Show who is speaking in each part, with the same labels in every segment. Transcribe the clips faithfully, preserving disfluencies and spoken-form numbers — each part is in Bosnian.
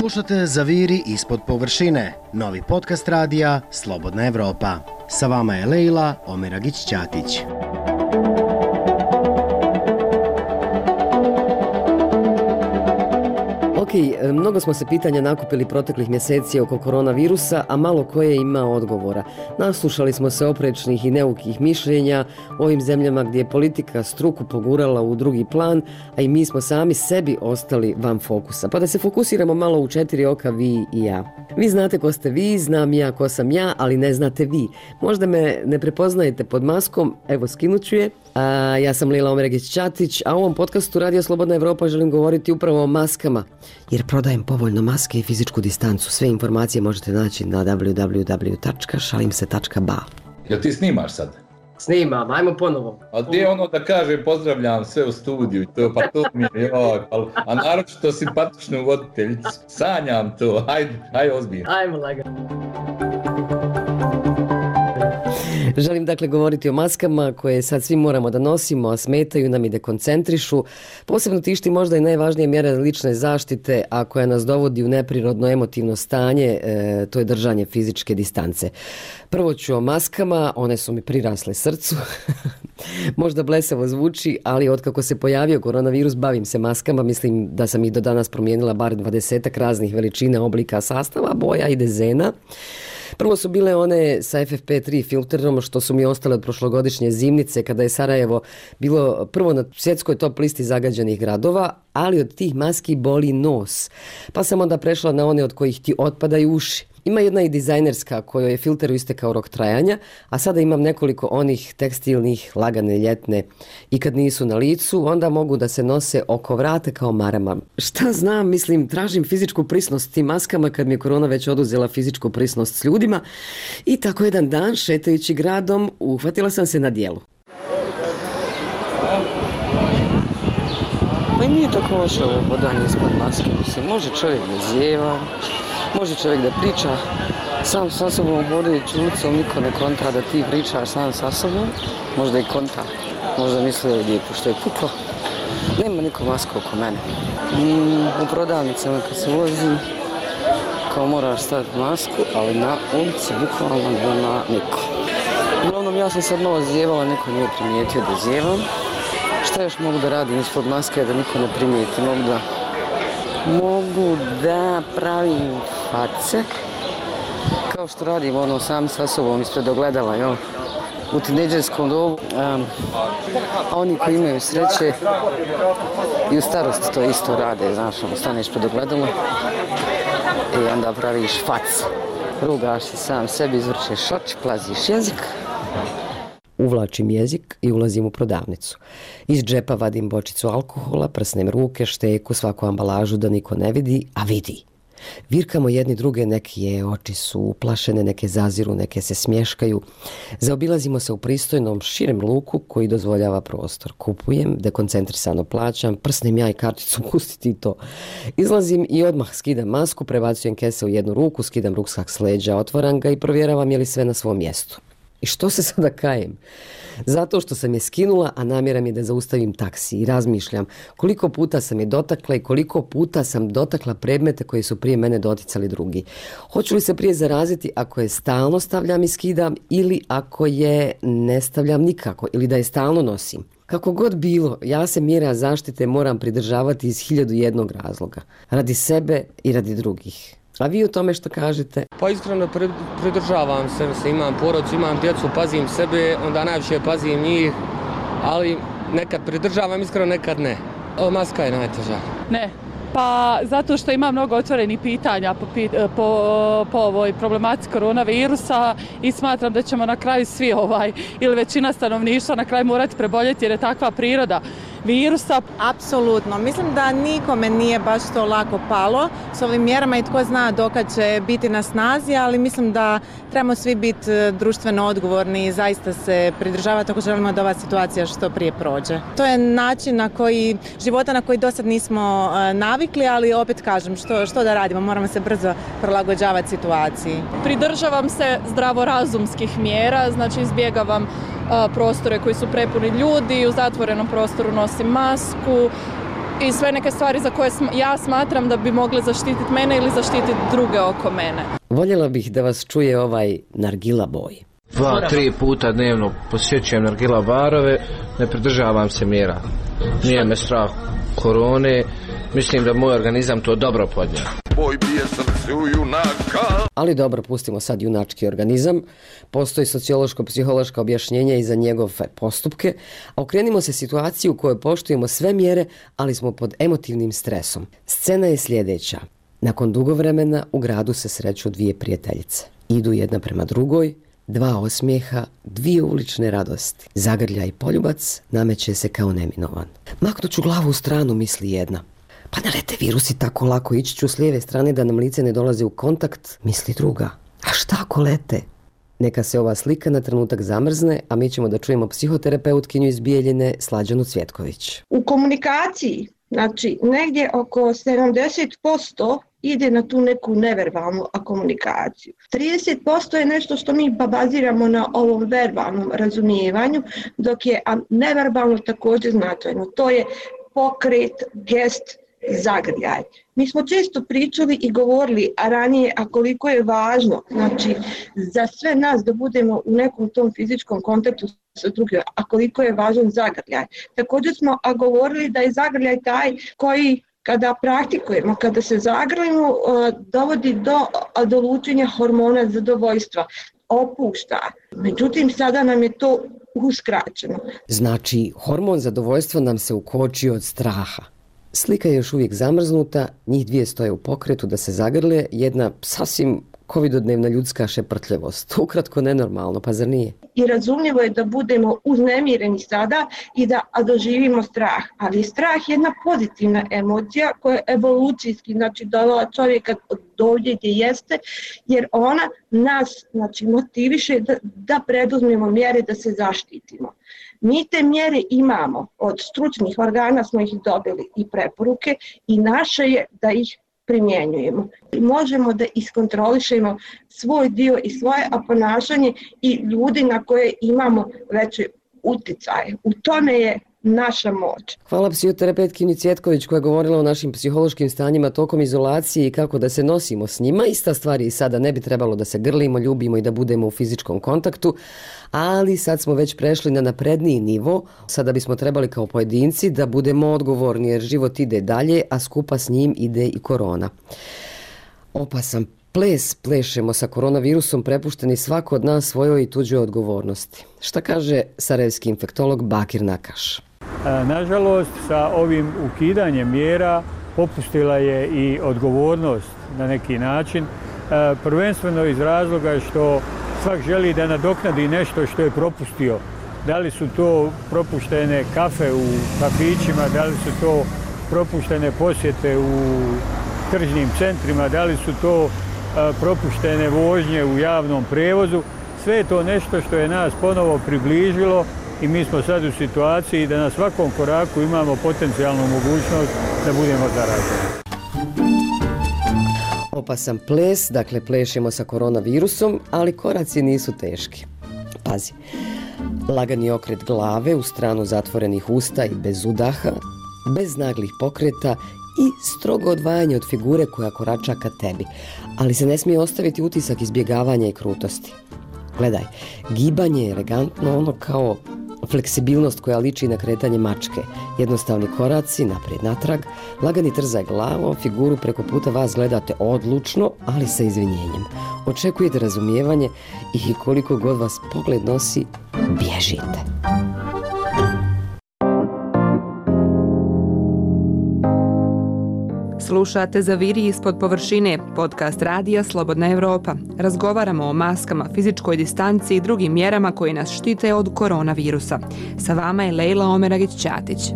Speaker 1: Slušate Zaviri ispod površine, novi podcast radija Slobodna Evropa. Sa vama je Lejla Omeragić-Ćatić.
Speaker 2: Ok, mnogo smo se pitanja nakupili proteklih mjeseci oko koronavirusa, a malo koje ima odgovora. Naslušali smo se oprečnih i neukih mišljenja o ovim zemljama gdje je politika struku pogurala u drugi plan, a i mi smo sami sebi ostali van fokusa. Pa da se fokusiramo malo u četiri oka, vi i ja. Vi znate ko ste vi, znam ja ko sam ja, ali ne znate vi. Možda me ne prepoznajete pod maskom, evo skinut ću je. A, ja sam Lejla Omeragić-Ćatić, a u ovom podcastu Radio Slobodna Evropa želim govoriti upravo o maskama, jer prodajem povoljno maske i fizičku distancu. Sve informacije možete naći na w w w tačka šalim se tačka ba.
Speaker 3: Jel ti snimaš sad?
Speaker 2: Snimam, ajmo ponovo.
Speaker 3: A gdje je ono da kaže pozdravljam sve u studiju, to, pa to mi je, joj, pa, a naročito simpatičnu voditeljicu, sanjam to, hajde, hajde ozbiljno.
Speaker 2: Ajmo lagano. Želim dakle govoriti o maskama koje sad svi moramo da nosimo, a smetaju nam i dekoncentrišu. Posebno tišti možda i najvažnije mjere lične zaštite, a koja nas dovodi u neprirodno emotivno stanje, e, to je držanje fizičke distance. Prvo ću o maskama, one su mi prirasle srcu. Možda blesavo zvuči, ali otkako se pojavio koronavirus bavim se maskama. Mislim da sam ih do danas promijenila bar dvadesetak raznih veličina, oblika, sastava, boja i dezena. Prvo su bile one sa F F P tri filterom što su mi ostale od prošlogodišnje zimnice kada je Sarajevo bilo prvo na svjetskoj top listi zagađenih gradova, ali od tih maski boli nos. Pa sam onda prešla na one od kojih ti otpadaju uši. Ima jedna i dizajnerska kojoj je filteru istekao rok trajanja, a sada imam nekoliko onih tekstilnih, lagane, ljetne. I kad nisu na licu, onda mogu da se nose oko vrata kao marama. Šta znam, mislim, tražim fizičku prisnost tim maskama kad mi je korona već oduzela fizičku prisnost s ljudima. I tako jedan dan, šetajući gradom, uhvatila sam se na djelu. Pa i nije tako loše ovo hodanje ispod maske. Mislim, može čovjek da zjeva, može čovjek da priča sam sa sobom, hodajući ulicom, niko ne konta da ti pričaš sam sa sobom. Možda i konta, možda misli ovdje pošto je puklo. Nema niko maska oko mene. Mm, u prodavnicama kad se vozi, kao moraš staviti masku, ali na ulici bukvalno nema niko. Uglavnom ja sam sad malo zjevala, niko nije primijetio da zjevam. Šta još mogu da radim ispod maske da niko ne primijeti? Mogu da, mogu da pravim face, kao što radim ono sam sa sobom ispred ogledala, jel? U tinejdžerskom dobu. Um, a oni koji imaju sreće i u starosti to isto rade, znaš, ono, staneš pred ogledalo i onda praviš face. Rugaš se sam sebi, izvrćeš oči, plaziš jezik. Uvlačim jezik i ulazim u prodavnicu. Iz džepa vadim bočicu alkohola, prsnem ruke, šteku, svaku ambalažu da niko ne vidi, a vidi. Virkamo jedni druge, neke oči su uplašene, neke zaziru, neke se smješkaju. Zaobilazimo se u pristojnom, širem luku koji dozvoljava prostor. Kupujem, dekoncentrisano plaćam, prsnem ja i karticu, pustiti to. Izlazim i odmah skidam masku, prebacujem kese u jednu ruku, skidam ruksak s leđa, otvaram ga i provjeravam je li sve na svom mjestu. I što se sada kajem? Zato što sam je skinula, a namjera mi je da zaustavim taksi i razmišljam koliko puta sam je dotakla i koliko puta sam dotakla predmete koje su prije mene doticali drugi. Hoću li se prije zaraziti ako je stalno stavljam i skidam ili ako je ne stavljam nikako ili da je stalno nosim? Kako god bilo, ja se mjera zaštite moram pridržavati iz hiljadu jednog razloga. Radi sebe i radi drugih. A vi o tome što kažete?
Speaker 4: Pa iskreno pridržavam se, mislim, imam porodicu, imam djecu, pazim sebe, onda najviše pazim njih, ali nekad pridržavam, iskreno nekad ne. O, maska je najteža.
Speaker 5: Ne, pa zato što ima mnogo otvorenih pitanja po, po, po ovoj problematici koronavirusa i smatram da ćemo na kraju svi ovaj, ili većina stanovništva na kraju morati preboljeti jer je takva priroda virusa.
Speaker 6: Apsolutno. Mislim da nikome nije baš to lako palo s ovim mjerama i tko zna dokad će biti na snazi, ali mislim da trebamo svi biti društveno odgovorni i zaista se pridržavati ako želimo da ova situacija što prije prođe. To je način na koji, života na koji do sad nismo navikli, ali opet kažem, što, što da radimo, moramo se brzo prilagođavati situaciji.
Speaker 5: Pridržavam se zdravorazumskih mjera, znači izbjegavam prostore koji su prepuni ljudi, u zatvorenom prostoru nosim masku,
Speaker 7: i sve neke stvari za koje ja smatram da bi mogle zaštititi mene ili zaštititi druge oko mene.
Speaker 8: Voljela bih da vas čuje ovaj nargila boj.
Speaker 9: Dva, tri puta dnevno posjećujem nargila barove, ne pridržavam se mjera. Nije me strah korone, mislim da moj organizam to dobro podnio.
Speaker 10: Boj bije srcu junaka.
Speaker 8: Ali dobro, pustimo sad junački organizam. Postoji sociološko-psihološko objašnjenje i za njegove postupke, a okrenimo se situaciji u kojoj poštujemo sve mjere, ali smo pod emotivnim stresom. Scena je sljedeća. Nakon dugo vremena u gradu se sreću dvije prijateljice. Idu jedna prema drugoj, dva osmijeha, dvije ulične radosti. Zagrljaj i poljubac nameće se kao neminovan. Maknut ću glavu u stranu, misli jedna. Pa ne lete virusi tako lako, ići ću s lijeve strane da nam lice ne dolaze u kontakt, misli druga. A šta ako lete? Neka se ova slika na trenutak zamrzne, a mi ćemo da čujemo psihoterapeutkinju iz Bijeljine, Slađanu Cvjetković.
Speaker 11: U komunikaciji, znači negdje oko sedamdeset posto ide na tu neku neverbalnu komunikaciju. trideset posto je nešto što mi baziramo na ovom verbalnom razumijevanju, dok je neverbalno također značajno. To je pokret, gest, zagrljaj. Mi smo često pričali i govorili a ranije a koliko je važno, znači za sve nas da budemo u nekom tom fizičkom kontaktu sa drugim, a koliko je važan zagrljaj. Također smo a govorili da je zagrljaj taj koji kada praktikujemo, kada se zagrlimo, dovodi do, do lučenja hormona zadovoljstva, opušta. Međutim, sada nam je to uskraćeno.
Speaker 8: Znači, hormon zadovoljstva nam se ukoči od straha. Slika je još uvijek zamrznuta, njih dvije stoje u pokretu da se zagrle, jedna sasvim covidodnevna ljudska šeprtljivost. Ukratko nenormalno, pa zar nije?
Speaker 11: I razumljivo je da budemo uznemireni sada i da doživimo strah. Ali je strah jedna pozitivna emocija koja je evolucijski, znači dovela čovjeka do ovdje gdje jeste, jer ona nas znači, motiviše da, da preduzmemo mjere da se zaštitimo. Mi te mjere imamo, od stručnih organa smo ih dobili i preporuke i naše je da ih primjenjujemo. Možemo da iskontrolišemo svoj dio i svoje ponašanje i ljudi na koje imamo veće uticaje. U tome je naša moć.
Speaker 8: Hvala psihoterapeutkinji Cvjetković koja je govorila o našim psihološkim stanjima tokom izolacije i kako da se nosimo s njima. Ista stvar je i sada, ne bi trebalo da se grlimo, ljubimo i da budemo u fizičkom kontaktu, ali sad smo već prešli na napredniji nivo. Sada bismo trebali kao pojedinci da budemo odgovorni jer život ide dalje, a skupa s njim ide i korona. Opasan ples plešemo sa koronavirusom, prepušteni svako od nas svojoj i tuđoj odgovornosti. Šta kaže sarajevski infektolog Bakir Nakaš?
Speaker 12: Nažalost, sa ovim ukidanjem mjera popustila je i odgovornost na neki način, prvenstveno iz razloga što svak želi da nadoknadi nešto što je propustio. Da li su to propuštene kafe u kafićima, da li su to propuštene posjete u tržnim centrima, da li su to propuštene vožnje u javnom prijevozu. Sve je to nešto što je nas ponovo približilo i mi smo sad u situaciji da na svakom koraku imamo potencijalnu mogućnost da budemo zaraženi.
Speaker 8: Opasan ples, dakle plešemo sa koronavirusom, ali koraci nisu teški. Pazi, lagani okret glave u stranu zatvorenih usta i bez udaha, bez naglih pokreta i strogo odvajanje od figure koja korača ka tebi, ali se ne smije ostaviti utisak izbjegavanja i krutosti. Gledaj, gibanje je elegantno, ono kao fleksibilnost koja liči na kretanje mačke. Jednostavni koraci, naprijed natrag, lagani trzaj glavom, figuru preko puta vas gledate odlučno, ali sa izvinjenjem. Očekujete razumijevanje i koliko god vas pogled nosi, bježite.
Speaker 13: Slušate Zaviri ispod površine, podcast radija Slobodna Evropa. Razgovaramo o maskama, fizičkoj distanci i drugim mjerama koje nas štite od koronavirusa. Sa vama je Lejla Omeragić-Ćatić.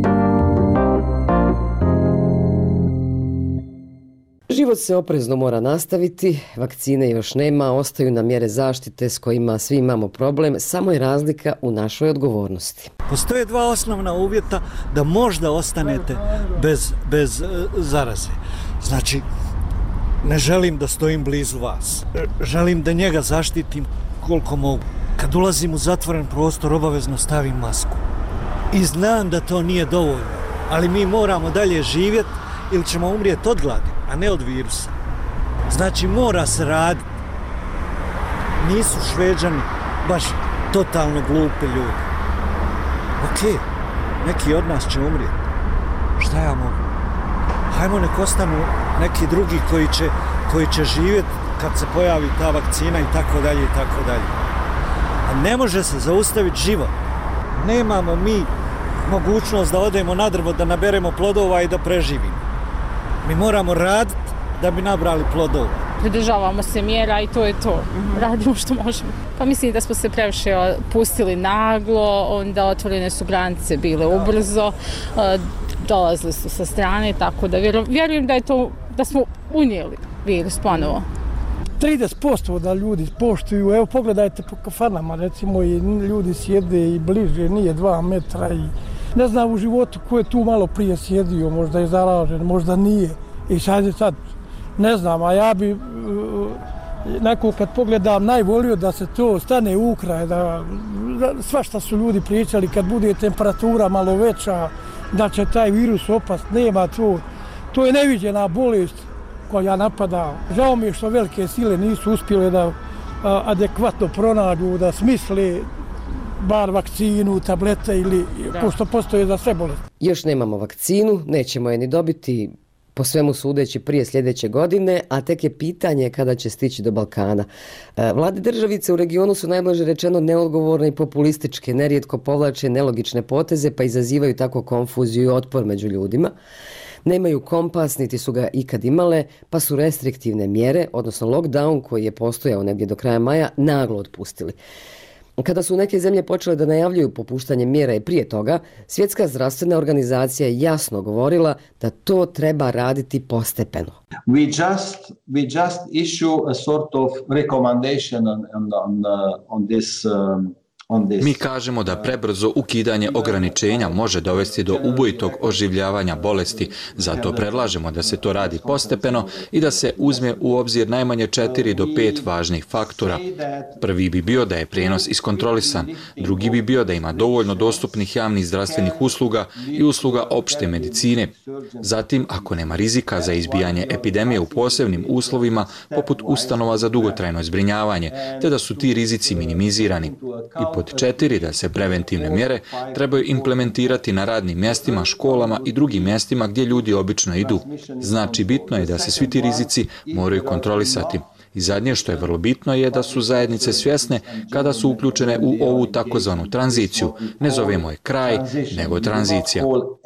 Speaker 8: Život se oprezno mora nastaviti, vakcine još nema, ostaju nam mjere zaštite s kojima svi imamo problem, samo je razlika u našoj odgovornosti.
Speaker 14: Postoje dva osnovna uvjeta da možda ostanete bez, bez zaraze. Znači, ne želim da stojim blizu vas. Želim da njega zaštitim koliko mogu. Kad ulazim u zatvoren prostor, obavezno stavim masku. I znam da to nije dovoljno. ali mi moramo dalje živjeti ili ćemo umrijeti od gladi, a ne od virusa. Znači mora se raditi. Nisu Šveđani baš totalno glupi ljudi. Ok, neki od nas će umrijeti. Šta ja mogu? Hajmo nek ostanu neki drugi koji će, koji će živjeti kad se pojavi ta vakcina i tako dalje i tako dalje. A ne može se zaustaviti život. Nemamo mi mogućnost da odemo na drvo, da naberemo plodova i da preživimo. Mi moramo raditi da bi nabrali plodova.
Speaker 15: Pridržavamo se mjera i to je to. Radimo što možemo. Pa mislim da smo se previše pustili naglo, onda otvorene su granice bile ubrzo, dolazili su sa strane, tako da vjerujem da je to, da smo unijeli virus ponovo.
Speaker 16: trideset posto da ljudi poštuju, evo pogledajte po kafanama, recimo i ljudi sjede i bliže, nije dva metra i ne znam u životu ko je tu malo prije sjedio, možda je zaražen, možda nije. I sad je sad, ne znam, a ja bi neko kad pogledam najvolio da se to stane u kraj, da, da svašta su ljudi pričali kad bude temperatura malo veća, da će taj virus opast, nema to, to je neviđena bolest koja napada. Žao mi je što velike sile nisu uspjele da a, adekvatno pronađu, da smisle bar vakcinu, tablete ili pošto postoje za sve bolesti.
Speaker 8: Još nemamo vakcinu, nećemo je ni dobiti po svemu sudeći prije sljedeće godine, a tek je pitanje kada će stići do Balkana. Vlade državice u regionu su najblaže rečeno neodgovorne i populističke, nerijetko povlače nelogične poteze pa izazivaju tako konfuziju i otpor među ljudima. Nemaju kompas, niti su ga ikad imale, pa su restriktivne mjere, odnosno lockdown koji je postojao negdje do kraja maja, naglo otpustili. Kada su neke zemlje počele da najavljuju popuštanje mjera i prije toga, Svjetska zdravstvena organizacija je jasno govorila da to treba raditi postepeno.
Speaker 17: We just we just issue a sort of recommendation on on on, on this um,
Speaker 18: Mi kažemo da prebrzo ukidanje ograničenja može dovesti do ubojitog oživljavanja bolesti, zato predlažemo da se to radi postepeno i da se uzme u obzir najmanje četiri do pet važnih faktora. Prvi bi bio da je prijenos iskontrolisan, drugi bi bio da ima dovoljno dostupnih javnih zdravstvenih usluga i usluga opšte medicine. Zatim, ako nema rizika za izbijanje epidemije u posebnim uslovima, poput ustanova za dugotrajno zbrinjavanje, te da su ti rizici minimizirani. I pod četiri, da se preventivne mjere trebaju implementirati na radnim mjestima, školama i drugim mjestima gdje ljudi obično idu. Znači, bitno je da se svi ti rizici moraju kontrolisati. I zadnje što je vrlo bitno je da su zajednice svjesne kada su uključene u ovu takozvanu tranziciju. Ne zovemo je kraj, nego tranzicija.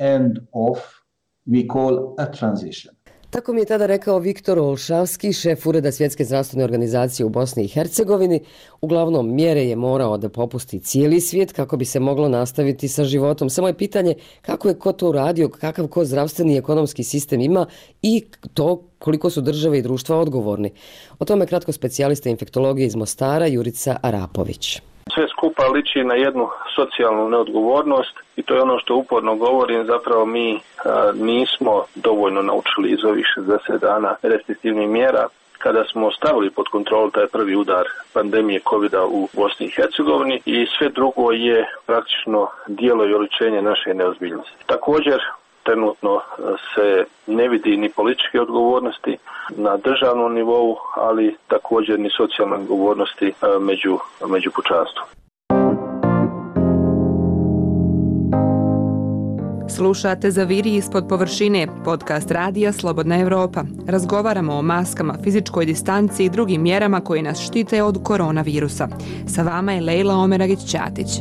Speaker 8: Tako mi je tada rekao Viktor Olšavski, šef Ureda Svjetske zdravstvene organizacije u Bosni i Hercegovini. Uglavnom, mjere je morao da popusti cijeli svijet kako bi se moglo nastaviti sa životom. Samo je pitanje kako je ko to uradio, kakav ko zdravstveni i ekonomski sistem ima i to koliko su države i društva odgovorni. O tome kratko specijalista infektologije iz Mostara Jurica Arapović.
Speaker 19: Sve skupa liči na jednu socijalnu neodgovornost i to je ono što uporno govorim, zapravo mi a, nismo dovoljno naučili iz ovih šezdeset dana restriktivnih mjera. Kada smo stavili pod kontrolu taj prvi udar pandemije kovida u Bosni i Hercegovini i sve drugo je praktično dijelo i oličenje naše neozbiljnosti. Također, trenutno se ne vidi ni političke odgovornosti na državnom nivou, ali također ni socijalne odgovornosti među, među pučanstvom.
Speaker 13: Slušate Zaviri ispod površine, podcast radija Slobodna Evropa. Razgovaramo o maskama, fizičkoj distanci i drugim mjerama koje nas štite od koronavirusa. Sa vama je Lejla Omeragić-Ćatić.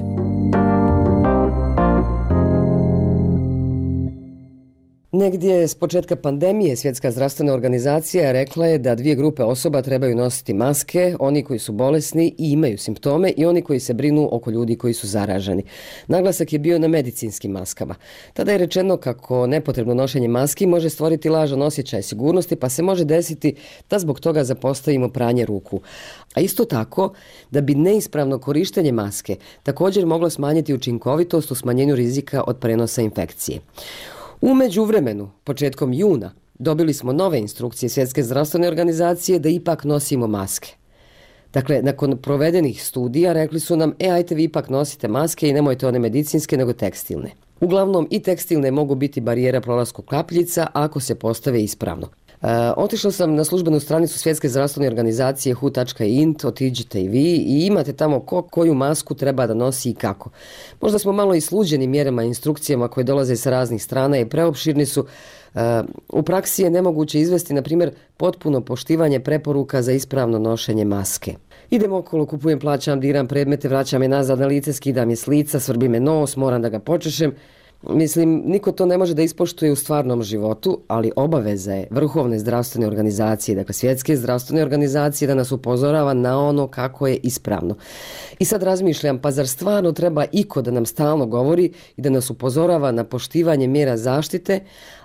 Speaker 8: Negdje s početka pandemije Svjetska zdravstvena organizacija rekla je da dvije grupe osoba trebaju nositi maske, oni koji su bolesni i imaju simptome i oni koji se brinu oko ljudi koji su zaraženi. Naglasak je bio na medicinskim maskama. Tada je rečeno kako nepotrebno nošenje maski može stvoriti lažan osjećaj sigurnosti, pa se može desiti da zbog toga zapostavimo pranje ruku. A isto tako da bi neispravno korištenje maske također moglo smanjiti učinkovitost u smanjenju rizika od prenosa infekcije. U međuvremenu, početkom juna, dobili smo nove instrukcije Svjetske zdravstvene organizacije da ipak nosimo maske. Dakle, nakon provedenih studija rekli su nam, e, ajte vi ipak nosite maske i nemojte one medicinske nego tekstilne. Uglavnom i tekstilne mogu biti barijera prolasku kapljica ako se postave ispravno. E, otišla sam na službenu stranicu Svjetske zdravstvene organizacije hu tačka int, otiđite i vi i imate tamo ko koju masku treba da nosi i kako. Možda smo malo i sluđeni mjerama i instrukcijama koje dolaze sa raznih strana i preopširni su. E, u praksi je nemoguće izvesti, na primjer, potpuno poštivanje preporuka za ispravno nošenje maske. Idem okolo, kupujem, plaćam, diram predmete, vraćam je nazad na lice, skidam je s lica, svrbi me nos, moram da ga počešem. Mislim, niko to ne može da ispoštuje u stvarnom životu, ali obaveza je Vrhovne zdravstvene organizacije, dakle Svjetske zdravstvene organizacije, da nas upozorava na ono kako je ispravno. I sad razmišljam, pa zar stvarno treba iko da nam stalno govori i da nas upozorava na poštivanje mjera zaštite,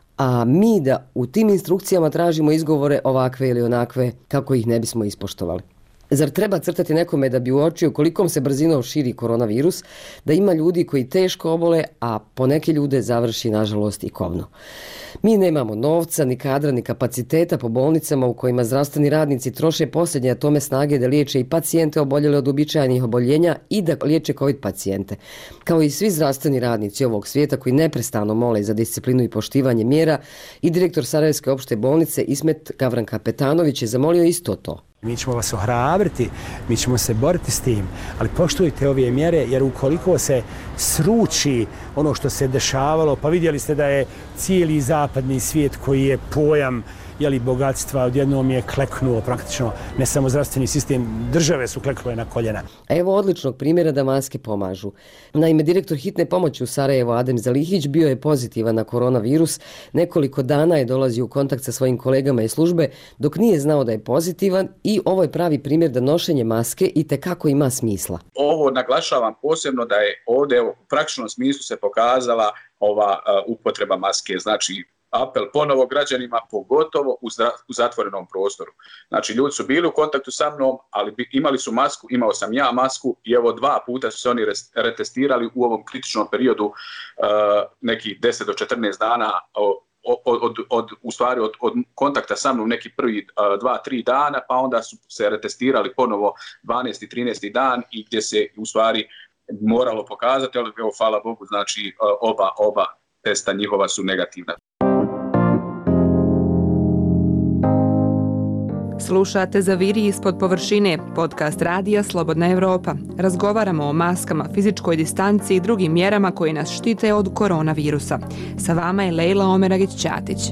Speaker 8: a mi da u tim instrukcijama tražimo izgovore ovakve ili onakve kako ih ne bismo ispoštovali? Zar treba crtati nekome da bi uočio kolikom se brzinom širi koronavirus, da ima ljudi koji teško obole, a poneke ljude završi nažalost i kobno? Mi nemamo novca, ni kadra, ni kapaciteta po bolnicama u kojima zdravstveni radnici troše posljednje atome snage da liječe i pacijente oboljele od uobičajenih oboljenja i da liječe COVID pacijente. Kao i svi zdravstveni radnici ovog svijeta koji neprestano mole za disciplinu i poštivanje mjera, i direktor Sarajevske opšte bolnice Ismet Gavran-Kapetanović je zamolio isto to.
Speaker 20: Mi ćemo vas ohrabriti, mi ćemo se boriti s tim, ali poštujte ove mjere, jer ukoliko se sruči ono što se dešavalo, pa vidjeli ste da je cijeli zapadni svijet koji je pojam jeli, bogatstva, odjednom je kleknuo praktično, ne samo zdravstveni sistem, države su kleknule na koljena.
Speaker 8: Evo odličnog primjera da maske pomažu. Naime, direktor hitne pomoći u Sarajevu Adem Zalihić bio je pozitivan na koronavirus, nekoliko dana je dolazio u kontakt sa svojim kolegama iz službe dok nije znao da je pozitivan i ovo je pravi primjer da nošenje maske itekako ima smisla.
Speaker 21: Ovo naglašavam posebno da je ovdje u praktičnom smislu se pokazala ova uh, upotreba maske, znači apel ponovo građanima, pogotovo u, zdra, u zatvorenom prostoru. Znači, ljudi su bili u kontaktu sa mnom, ali bi, imali su masku, imao sam ja masku i evo dva puta su se oni retestirali u ovom kritičnom periodu uh, nekih deset do četrnaest dana od, od, od, od, u stvari od, od kontakta sa mnom neki prvi uh, dva, tri dana, pa onda su se retestirali ponovo dvanaesti, trinaesti dan i gdje se u stvari moralo pokazati, ali evo, hvala Bogu, znači uh, oba, oba testa njihova su negativna.
Speaker 13: Slušate Zaviri ispod površine, podcast radija Slobodna Evropa. Razgovaramo o maskama, fizičkoj distanci i drugim mjerama koje nas štite od koronavirusa. Sa vama je Lejla Omeragić-Ćatić.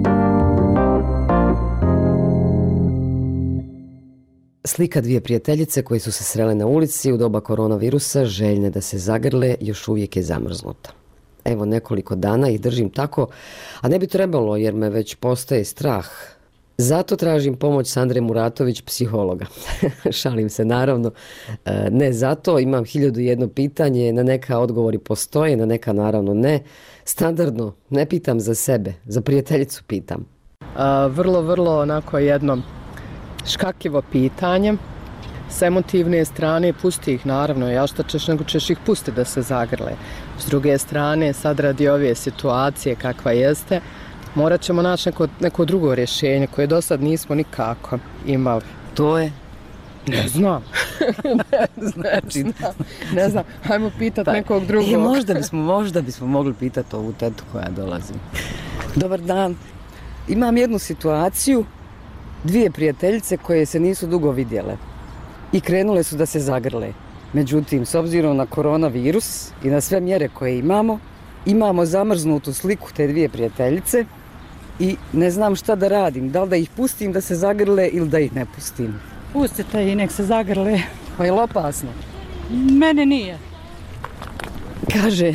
Speaker 8: Slika dvije prijateljice koje su se srele na ulici u doba koronavirusa, željne da se zagrle, još uvijek je zamrznuta. Evo nekoliko dana ih držim tako, a ne bi trebalo jer me već postaje strah. Zato tražim pomoć Sandre Muratović, psihologa. Šalim se naravno. Ne zato, imam hiljadu jedno pitanje, na neka odgovori postoje, na neka naravno ne. Standardno, ne pitam za sebe, za prijateljicu pitam.
Speaker 22: A, vrlo, vrlo onako jedno škakljivo pitanje. S emotivne strane pusti ih naravno, ja šta ćeš, nego ćeš ih pustiti da se zagrle. S druge strane, sad radi ove situacije kakva jeste, morat ćemo naći neko, neko drugo rješenje koje do sad nismo nikako imali.
Speaker 8: To je?
Speaker 22: Ne znam. ne, znači, ne znam. Ne znam. Hajmo pitati pa, nekog drugog.
Speaker 8: E, možda, bismo, možda bismo mogli pitati ovu tetu koja dolazi. Dobar dan. Imam jednu situaciju, dvije prijateljice koje se nisu dugo vidjele i krenule su da se zagrle. Međutim, s obzirom na koronavirus i na sve mjere koje imamo, imamo zamrznutu sliku te dvije prijateljice i ne znam šta da radim. Da li da ih pustim da se zagrle ili da ih ne pustim?
Speaker 23: Pustite i nek se zagrle.
Speaker 8: Pa je li opasno?
Speaker 23: Mene nije.
Speaker 8: Kaže,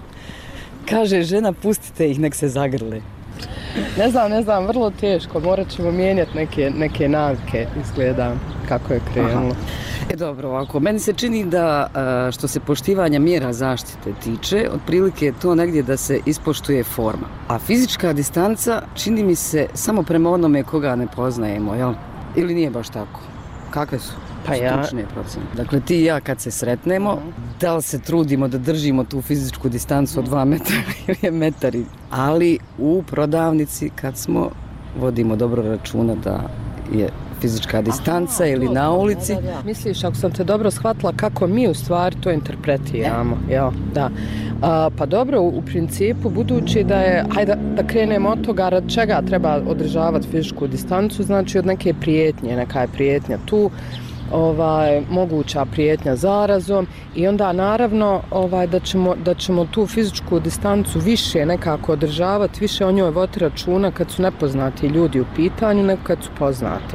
Speaker 8: kaže žena pustite ih nek se zagrle.
Speaker 22: Ne znam, ne znam, vrlo teško. Morat ćemo mijenjati neke, neke navike, izgleda kako je krenulo.
Speaker 8: E dobro, ovako, meni se čini da što se poštivanja mjera zaštite tiče, otprilike je to negdje da se ispoštuje forma. A fizička distanca čini mi se samo prema onome koga ne poznajemo, jel? Ili nije baš tako? Kakve su
Speaker 22: pa ja...
Speaker 8: stručne procene? Dakle, ti i ja kad se sretnemo, uh-huh. da li se trudimo da držimo tu fizičku distancu od dva metra ili je metari? Ali u prodavnici kad smo, vodimo dobro računa da je
Speaker 22: fizička distanca ili na ulici. Da, da, da. Misliš, ako sam te dobro shvatila, kako mi u stvari to interpretiramo? E? Ja, da. A, pa dobro, u, u principu, budući da je, hajde da krenemo od toga rad čega treba održavati fizičku distancu, znači od neke prijetnje, neka je prijetnja tu, ovaj, moguća prijetnja zarazom i onda naravno ovaj, da, ćemo, da ćemo tu fizičku distancu više nekako održavati, više o njoj voditi računa kad su nepoznati ljudi u pitanju nego kad su poznati.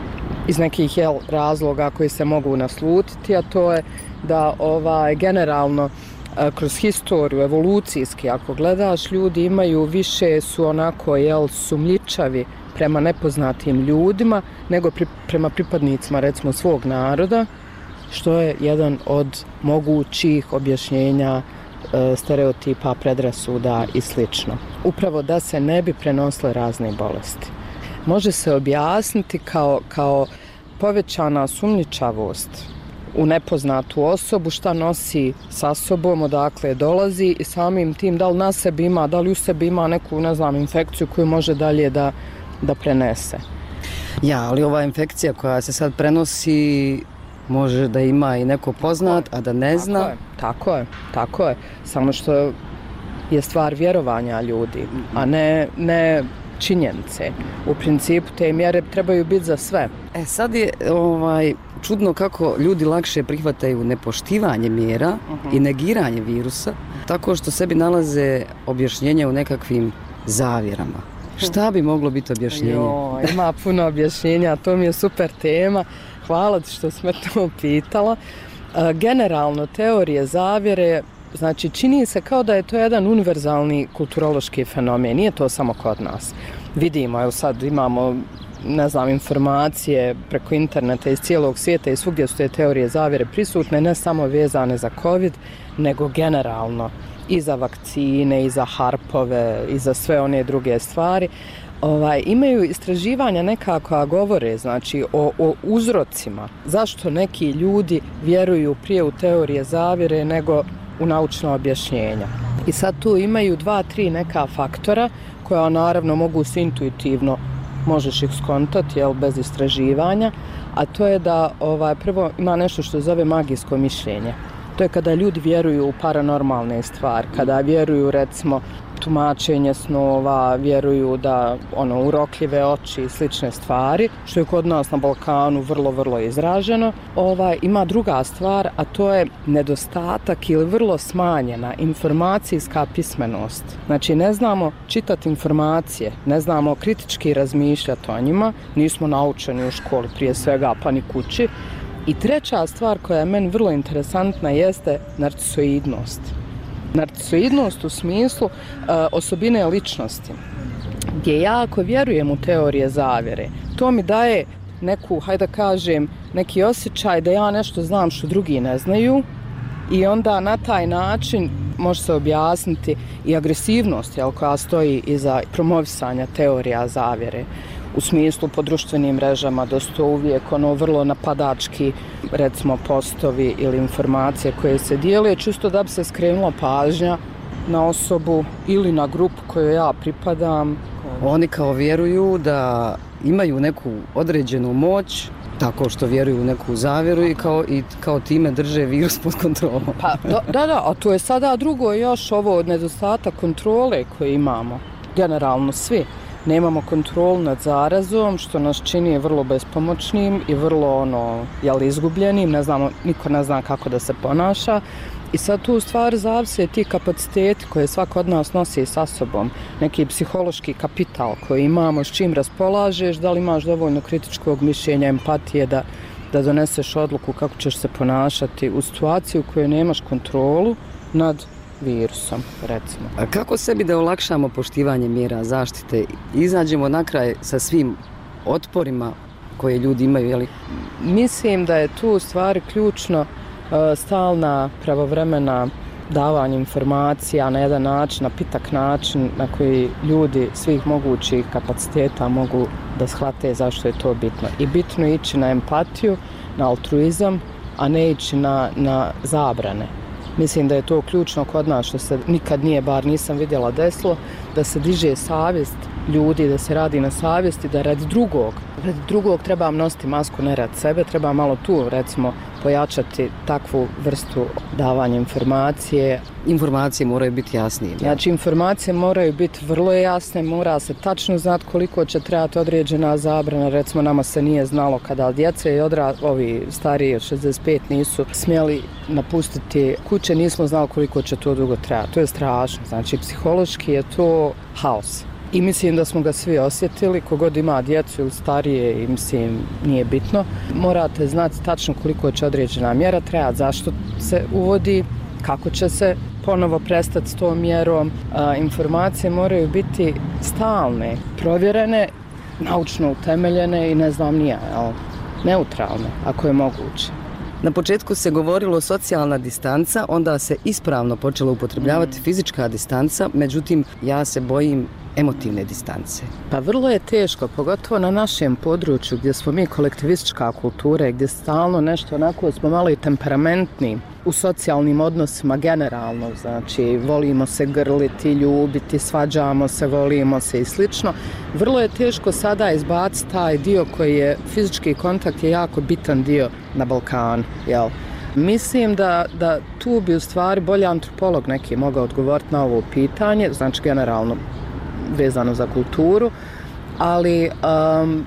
Speaker 22: Iz nekih jel, razloga koji se mogu naslutiti, a to je da ovaj, generalno kroz historiju, evolucijski, ako gledaš, ljudi imaju više su onako jel, sumnjičavi prema nepoznatim ljudima nego pri, prema pripadnicima recimo svog naroda, što je jedan od mogućih objašnjenja e, stereotipa, predrasuda i slično. Upravo da se ne bi prenosile razne bolesti. Može se objasniti kao, kao povećana sumnjičavost u nepoznatu osobu, šta nosi sa sobom, odakle dolazi i samim tim da li na sebi ima, da li u sebi ima neku, ne znam, infekciju koju može dalje da da prenese. Ja, ali ova infekcija koja se sad prenosi može da ima i neko poznat, a da ne zna.
Speaker 5: Tako je,
Speaker 22: tako je, tako je. Samo što je stvar vjerovanja ljudi, a ne, ne činjenice. U principu te mjere trebaju biti za sve.
Speaker 8: E sad je ovaj, čudno kako ljudi lakše prihvataju nepoštivanje mjera uh-huh. i negiranje virusa, tako što sebi nalaze objašnjenja u nekakvim zavjerama. Šta bi moglo biti objašnjenje?
Speaker 22: Jo, ima puno objašnjenja, to mi je super tema. Hvala ti što si me to pitala. Generalno, teorije zavjere, znači čini se kao da je to jedan univerzalni kulturološki fenomen, nije to samo kod nas. Vidimo, evo sad imamo, ne znam, informacije preko interneta iz cijelog svijeta i svugdje su te teorije zavjere prisutne, ne samo vezane za COVID, nego generalno i za vakcine, i za harpove, i za sve one druge stvari. Ovaj, imaju istraživanja nekako govore, znači, o, o uzrocima. Zašto neki ljudi vjeruju prije u teorije zavjere nego u naučna objašnjenja. I sad tu imaju dva, tri neka faktora koja naravno mogu se intuitivno, možeš ih skontati, jel, bez istraživanja, a to je da ovaj, prvo ima nešto što zove magijsko mišljenje. To je kada ljudi vjeruju u paranormalne stvari, kada vjeruju recimo tumačenje snova, vjeruju da ono urokljive oči i slične stvari, što je kod nas na Balkanu vrlo, vrlo izraženo. Ovaj, ima druga stvar, a to je nedostatak ili vrlo smanjena informacijska pismenost. Znači ne znamo čitati informacije, ne znamo kritički razmišljati o njima, nismo naučeni u školi prije svega, pa ni kući. I treća stvar koja je meni vrlo interesantna jeste narcisoidnost. Narcisoidnost u smislu uh, osobine ličnosti, gdje ja ako vjerujem u teorije zavjere, to mi daje neku, hajde da kažem, neki osjećaj da ja nešto znam što drugi ne znaju i onda na taj način može se objasniti i agresivnost, jel, koja stoji iza promovisanja teorija zavjere. U smislu po društvenim mrežama da su to uvijek ono vrlo napadački recimo postovi ili informacije koje se dijele čisto da bi se skrenula pažnja na osobu ili na grupu kojoj ja pripadam.
Speaker 8: Oni kao vjeruju da imaju neku određenu moć tako što vjeruju u neku zavjeru i kao, i kao time drže virus pod kontrolom.
Speaker 22: Pa, da, da, da, a to je sada drugo još ovo nedostatak kontrole koje imamo, generalno svi. Nemamo kontrolu nad zarazom, što nas čini vrlo bespomoćnim i vrlo ono, jel, izgubljenim, ne znamo, niko ne zna kako da se ponaša. I sad tu u stvari zavise ti kapaciteti koje svako od nas nosi sa sobom, neki psihološki kapital koji imamo, s čim raspolažeš, da li imaš dovoljno kritičkog mišljenja, empatije da, da doneseš odluku kako ćeš se ponašati u situaciji u kojoj nemaš kontrolu nad virusom, recimo.
Speaker 8: A kako sebi da olakšamo poštivanje mjera zaštite? Izađemo na kraj sa svim otporima koje ljudi imaju, jeli?
Speaker 22: Mislim da je tu u stvari ključno stalna pravovremena davanje informacija na jedan način, na pitak način na koji ljudi svih mogućih kapaciteta mogu da shvate zašto je to bitno. I bitno je ići na empatiju, na altruizam, a ne ići na, na zabrane. Mislim da je to ključno kod nas što se nikad nije, bar nisam vidjela desilo, da se diže savjest ljudi, da se radi na savjesti, da radi drugog. Radi drugog treba nositi masku, ne radi sebe, treba malo tu, recimo, pojačati takvu vrstu davanja informacije.
Speaker 8: Informacije moraju biti jasnije. Da?
Speaker 22: Znači, informacije moraju biti vrlo jasne, mora se tačno znati koliko će trebati određena zabrana. Recimo, nama se nije znalo kada djece i odra, ovi stariji od šezdeset pet nisu smjeli napustiti kuće, nismo znali koliko će to dugo trajati. To je strašno. Znači, psihološki je to haos. I mislim da smo ga svi osjetili, kogod ima djecu ili starije, i mislim, nije bitno. Morate znati tačno koliko će određena mjera trajati, zašto se uvodi, kako će se ponovo prestati s tom mjerom. A, informacije moraju biti stalne, provjerene, naučno utemeljene i ne znam nija, jel, neutralne, ako je moguće.
Speaker 8: Na početku se govorilo socijalna distanca, onda se ispravno počelo upotrebljavati fizička distanca, međutim, ja se bojim emotivne distance.
Speaker 22: Pa vrlo je teško, pogotovo na našem području gdje smo mi kolektivistička kultura, gdje stalno nešto onako smo malo i temperamentni u socijalnim odnosima generalno, znači volimo se grliti, ljubiti, svađamo se, volimo se i slično. Vrlo je teško sada izbaciti taj dio koji je, fizički kontakt je jako bitan dio na Balkanu, jel? Mislim da, da tu bi u stvari bolji antropolog neki mogao odgovoriti na ovo pitanje, znači generalno vezano za kulturu, ali um,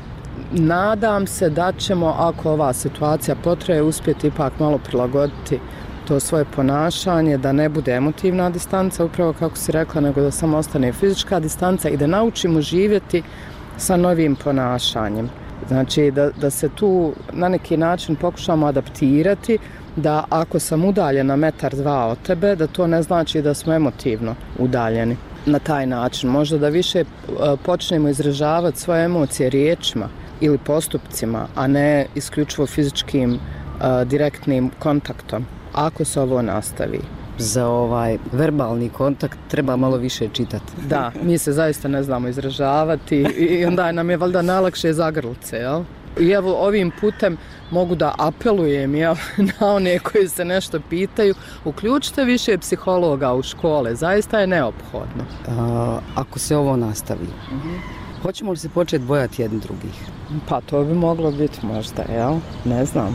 Speaker 22: nadam se da ćemo, ako ova situacija potraje, uspjeti ipak malo prilagoditi to svoje ponašanje, da ne bude emotivna distanca, upravo kako si rekla, nego da samo ostane fizička distanca i da naučimo živjeti sa novim ponašanjem. Znači da, da se tu na neki način pokušamo adaptirati, da ako sam udaljena metar dva od tebe, da to ne znači da smo emotivno udaljeni. Na taj način, možda da više počnemo izražavati svoje emocije riječima ili postupcima, a ne isključivo fizičkim direktnim kontaktom, ako se ovo nastavi.
Speaker 8: Za ovaj verbalni kontakt treba malo više čitati.
Speaker 22: Da, mi se zaista ne znamo izražavati i onda nam je valjda najlakše zagrlit se, jel? I evo ovim putem mogu da apelujem, jel, na one koji se nešto pitaju, uključite više psihologa u škole, zaista je neophodno.
Speaker 8: A, ako se ovo nastavi, mm-hmm. hoćemo li se početi bojati jedni drugih?
Speaker 22: Pa to bi moglo biti možda, jel? Ne znam.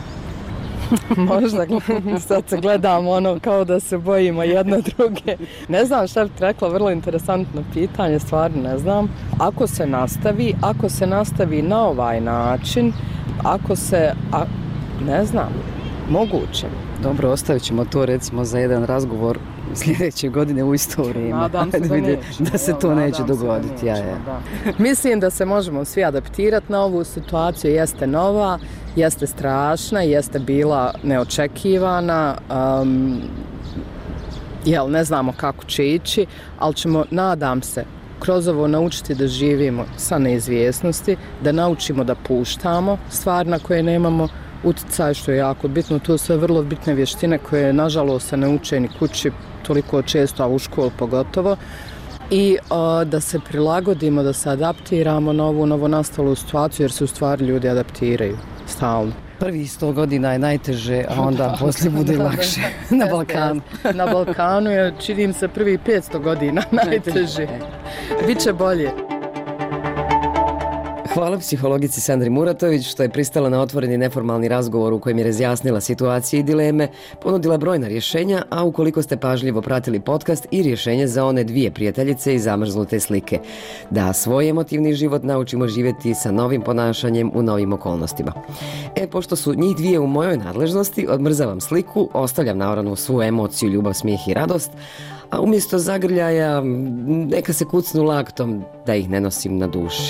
Speaker 22: Možda sad se gledamo ono kao da se bojimo jedno druge. Ne znam šta bi rekla, vrlo interesantno pitanje, stvarno ne znam. Ako se nastavi, ako se nastavi na ovaj način, ako se, a, ne znam, moguće.
Speaker 8: Dobro, ostavit ćemo to recimo za jedan razgovor sljedeće godine u isto vrijeme.
Speaker 22: Nadam se da neće.
Speaker 8: Da se to neće dogoditi.
Speaker 22: Neće,
Speaker 8: ja, ja.
Speaker 22: Da. Mislim da se možemo svi adaptirati na ovu situaciju, jeste nova, jeste strašna, jeste bila neočekivana, um, jel, ne znamo kako će ići, ali ćemo, nadam se, kroz ovo naučiti da živimo sa neizvjesnosti, da naučimo da puštamo stvar na koje nemamo utjecaj, što je jako bitno. To su sve vrlo bitne vještine koje, nažalost, se ne uče ni kući toliko često, a u školu pogotovo. I o, da se prilagodimo, da se adaptiramo na ovu novonastalu situaciju, jer se u stvari ljudi adaptiraju stalno.
Speaker 8: Prvi sto godina je najteže, a onda poslije bude lakše na Balkanu.
Speaker 22: Na Balkanu je, činim se, prvi petsto godina najteže. Biće bolje.
Speaker 8: Hvala psihologici Sandri Muratović što je pristala na otvoreni neformalni razgovor u kojem je razjasnila situacije i dileme, ponudila brojna rješenja, a ukoliko ste pažljivo pratili podcast, i rješenje za one dvije prijateljice i zamrznute slike. Da svoj emotivni život naučimo živjeti sa novim ponašanjem u novim okolnostima. E, pošto su njih dvije u mojoj nadležnosti, odmrzavam sliku, ostavljam naravno svu emociju, ljubav, smijeh i radost, a umjesto zagrljaja neka se kucnu laktom da ih ne nosim na duši.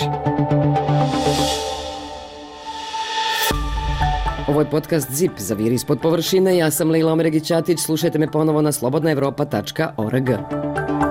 Speaker 8: Ovo je podcast Zip, zaviri ispod površine. Ja sam Lejla Omeregić-Ćatić, slušajte me ponovo na slobodna evropa tačka org.